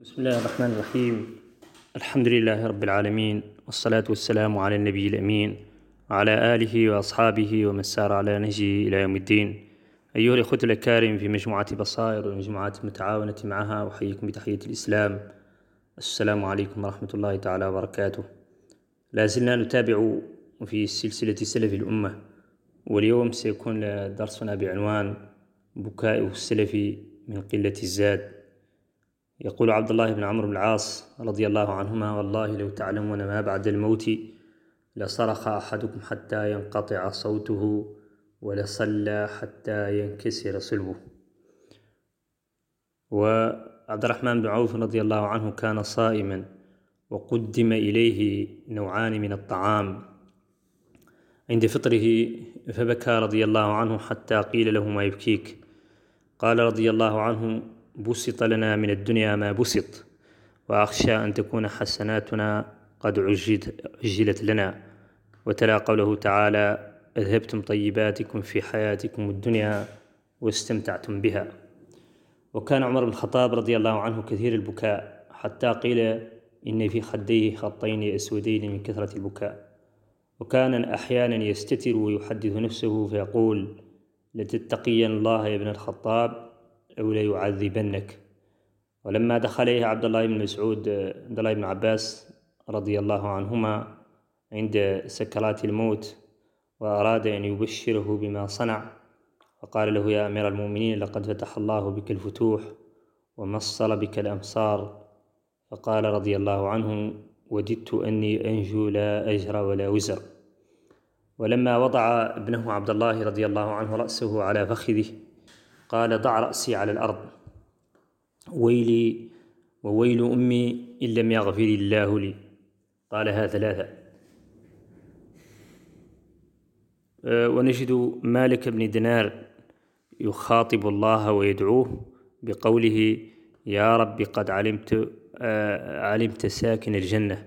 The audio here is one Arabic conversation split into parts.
بسم الله الرحمن الرحيم. الحمد لله رب العالمين، والصلاة والسلام على النبي الأمين وعلى آله وأصحابه ومن سار على نهجه إلى يوم الدين. أيها الإخوة الأكارم في مجموعة بصائر والمجموعات المتعاونة معها، أحييكم بتحية الإسلام. السلام عليكم ورحمة الله تعالى وبركاته. لا زلنا نتابع في سلسلة سلف الأمة، واليوم سيكون درسنا بعنوان بكاء السلف من قلة الزاد. يقول عبد الله بن عمرو بن العاص رضي الله عنهما: والله لو تعلمون ما بعد الموت لصرخ أحدكم حتى ينقطع صوته ولصلى حتى ينكسر صلبه. وعبد الرحمن بن عوف رضي الله عنه كان صائما، وقدم إليه نوعان من الطعام عند فطره، فبكى رضي الله عنه حتى قيل له: ما يبكيك؟ قال رضي الله عنه: بسط لنا من الدنيا ما بسط، وأخشى أن تكون حسناتنا قد عجلت لنا. وتلا قوله تعالى: أذهبتم طيباتكم في حياتكم الدنيا واستمتعتم بها. وكان عمر بن الخطاب رضي الله عنه كثير البكاء، حتى قيل إن في خديه خطين أسودين من كثرة البكاء. وكان أحيانا يستتر ويحدث نفسه فيقول: لتتقين الله يا ابن الخطاب أو ليعذبنك. ولما دخل إليه عبد الله بن عباس رضي الله عنهما عند سكرات الموت، وأراد أن يبشره بما صنع، فقال له: يا أمير المؤمنين، لقد فتح الله بك الفتوح ومصر بك الأمصار. فقال رضي الله عنه: وددت أني أنجو لا أجر ولا وزر. ولما وضع ابنه عبد الله رضي الله عنه رأسه على فخذه قال: ضع رأسي على الأرض، ويلي وويل أمي إن لم يغفر الله لي. قالها 3. ونجد مالك بن دينار يخاطب الله ويدعوه بقوله: يا رب قد علمت ساكن الجنة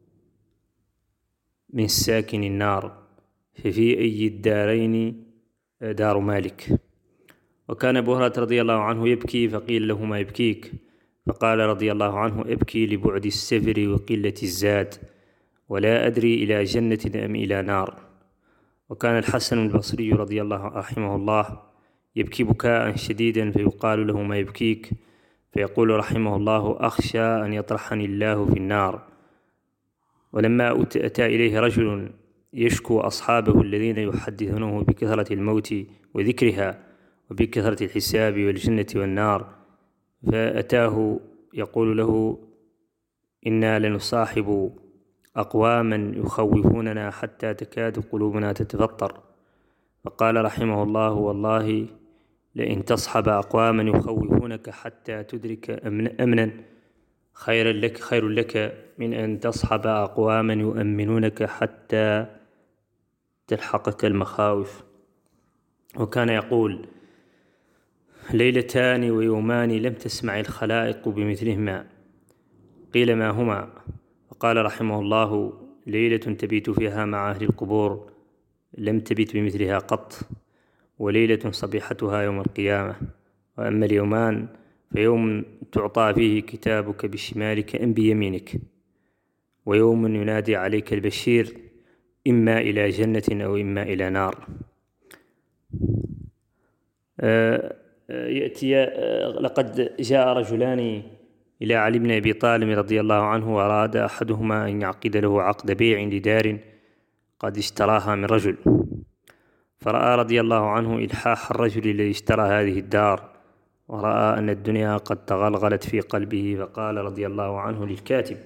من ساكن النار، ففي أي الدارين دار مالك. وكان أبو هريرة رضي الله عنه يبكي، فقيل له: ما يبكيك؟ فقال رضي الله عنه: ابكي لبعد السفر وقلة الزاد، ولا أدري إلى جنة أم إلى نار. وكان الحسن البصري رضي الله رحمه الله يبكي بكاء شديدا، فيقال له: ما يبكيك؟ فيقول رحمه الله: أخشى أن يطرحني الله في النار. ولما أتى إليه رجل يشكو أصحابه الذين يحدثونه بكثرة الموت وذكرها وبكثرة الحساب والجنة والنار، فأتاه يقول له: إنا لنصاحب أقواما يخوفوننا حتى تكاد قلوبنا تتفطر. فقال رحمه الله: والله لئن تصحب أقواما يخوفونك حتى تدرك أمنا خير لك من أن تصحب أقواما يؤمنونك حتى تلحقك المخاوف. وكان يقول: ليلتان ويومان لم تسمع الخلائق بمثلهما. قيل: ما هما؟ فقال رحمه الله: ليلة تبيت فيها مع أهل القبور لم تبت بمثلها قط، وليلة صبيحتها يوم القيامة. وأما اليومان فيوم تعطى فيه كتابك بشمالك أم بيمينك، ويوم ينادي عليك البشير إما إلى جنة أو إما إلى نار. لقد جاء رجلان إلى علي بن أبي طالب رضي الله عنه، وأراد أحدهما أن يعقد له عقد بيع لدار قد اشتراها من رجل، فرأى رضي الله عنه إلحاح الرجل الذي اشترى هذه الدار، ورأى أن الدنيا قد تغلغلت في قلبه، فقال رضي الله عنه للكاتب: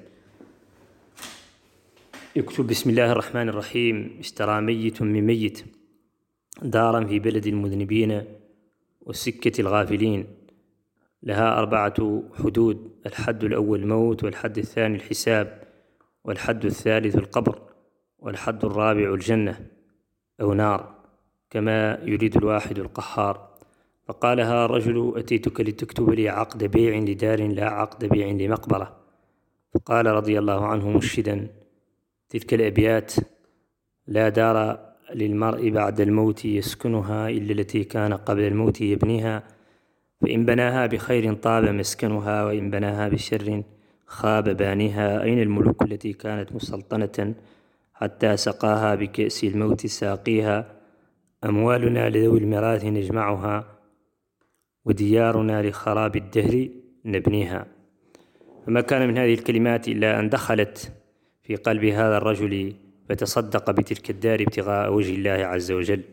اكتب بسم الله الرحمن الرحيم: اشترى ميت من ميت دارا في بلد المذنبين وسكة الغافلين، لها 4 حدود: الحد الأول الموت، والحد الثاني الحساب، والحد الثالث القبر، والحد الرابع الجنة أو نار، كما يريد الواحد القهار. فقالها الرجل: أتيتك لتكتب لي عقد بيع لدار لا عقد بيع لمقبرة. فقال رضي الله عنه منشدا تلك الأبيات: لا دار للمرء بعد الموت يسكنها إلا التي كان قبل الموت يبنيها، فإن بناها بخير طاب مسكنها، وإن بناها بشر خاب بانيها. أين الملوك التي كانت مسلطنة حتى سقاها بكأس الموت ساقيها؟ أموالنا لذوي الميراث نجمعها، وديارنا لخراب الدهر نبنيها. فما كان من هذه الكلمات إلا أن دخلت في قلب هذا الرجل فتصدق بتلك الدار ابتغاء وجه الله عز وجل.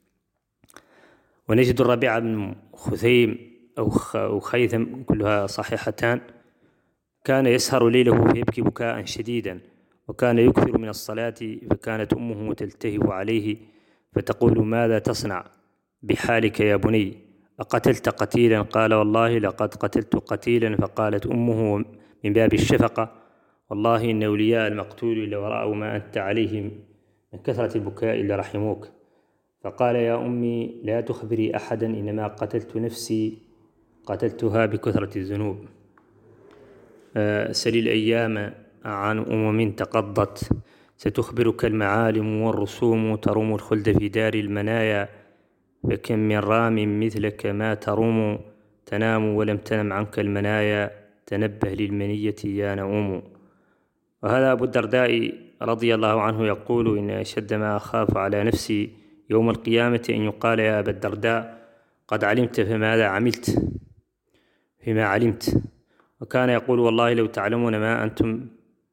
ونجد الربيع بن خثيم أو خيثم، كلها صحيحتان، كان يسهر ليله فيبكي بكاء شديدا، وكان يكثر من الصلاة، فكانت أمه تلتهب عليه فتقول: ماذا تصنع بحالك يا بني؟ أقتلت قتيلا؟ قال: والله لقد قتلت قتيلا. فقالت أمه من باب الشفقة: والله إن أولياء المقتول لو رأوا ما أنت عليهم من كثرة البكاء لرحموك. فقال: يا أمي لا تخبري أحدا، إنما قتلت نفسي، قتلتها بكثرة الذنوب. سل الأيام عن أمم تقضت، ستخبرك المعالم والرسوم، تروم الخلد في دار المنايا، فكم من رام مثلك ما تروم، تنام ولم تنم عنك المنايا، تنبه للمنية يا نؤوم. وهذا أبو الدرداء رضي الله عنه يقول: إن أشد ما أخاف على نفسي يوم القيامة أن يقال: يا أبا الدرداء قد علمت فماذا عملت فيما علمت. وكان يقول: والله لو تعلمون ما أنتم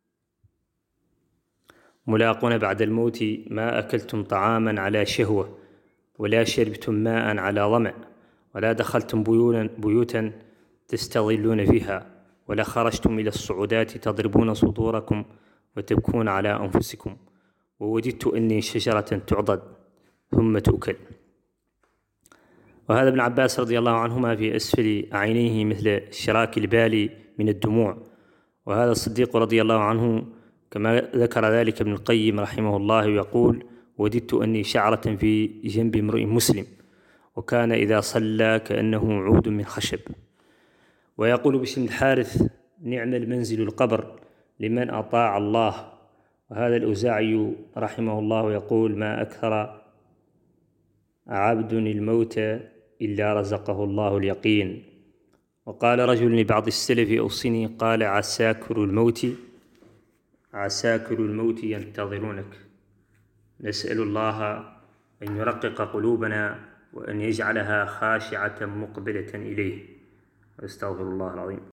ملاقون بعد الموت، ما أكلتم طعاما على شهوة، ولا شربتم ماء على ظمأ، ولا دخلتم بيوتا تستظلون فيها، ولا خرجتم إلى الصعودات تضربون صدوركم وتبكون على أنفسكم، ووددت أني شجرة تعضد ثم تؤكل. وهذا ابن عباس رضي الله عنهما في أسفل عينيه مثل شراك البال من الدموع. وهذا الصديق رضي الله عنه كما ذكر ذلك ابن القيم رحمه الله يقول: وددت أني شعرة في جنب امرئ مسلم، وكان إذا صلى كأنه عود من خشب. ويقول باسم الحارث: نعم المنزل القبر لمن أطاع الله. وهذا الأوزاعي رحمه الله يقول: ما أكثر عبد الموت إلا رزقه الله اليقين. وقال رجل لبعض السلف: أوصني. قال: عساكر الموت ينتظرونك. نسأل الله أن يرقق قلوبنا وأن يجعلها خاشعة مقبلة إليه. أستغفر الله العظيم.